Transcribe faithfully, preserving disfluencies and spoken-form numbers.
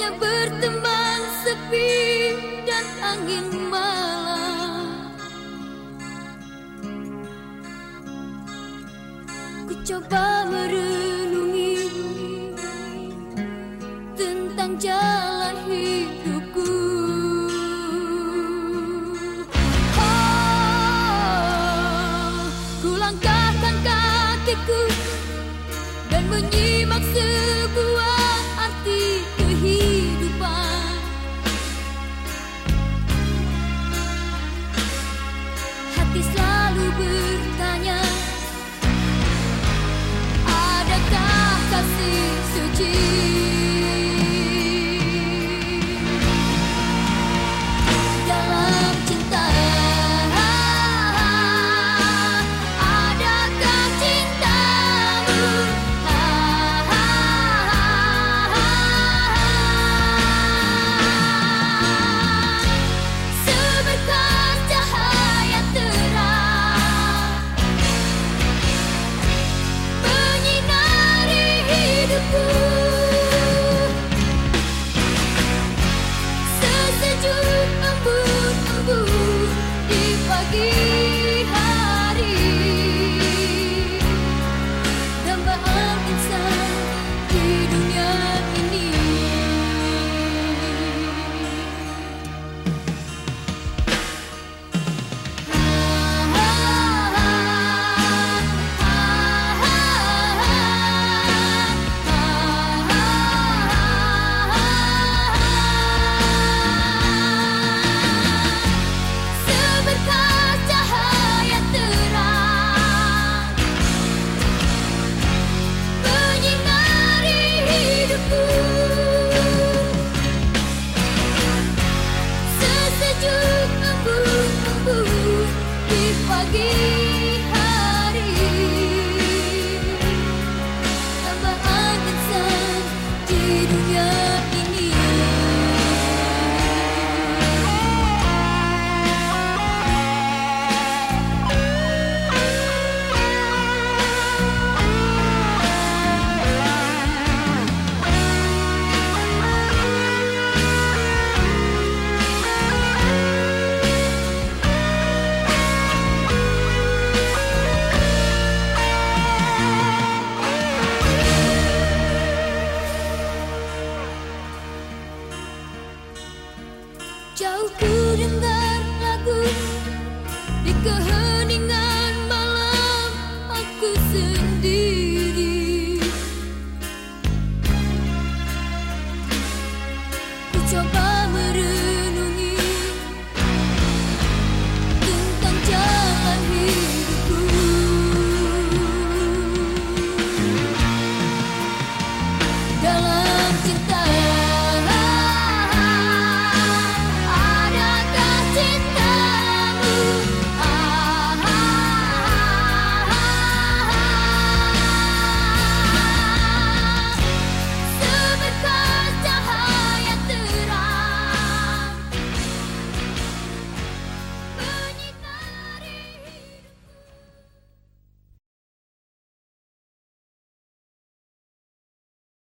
hanya berteman sepi dan angin malam. Ku coba merenungi tentang jalan hidupku. Oh, ku langkahkan kakiku dan menyimak sebuah arti kehidupan. Hati selalu bertanya, adakah kasih suci? Dalam cinta, adakah cintamu? Seberkas cahaya terang menyinari hidupku. Sesejuk embun-embun di pagi hari, dambaan insan di dunia ini. Seberkas cahaya terang menyinari hidupku. Sesejuk embun-embun di pagi hari, dambaan insan di dunia ini. Jauh ku dengar lagu di keheningan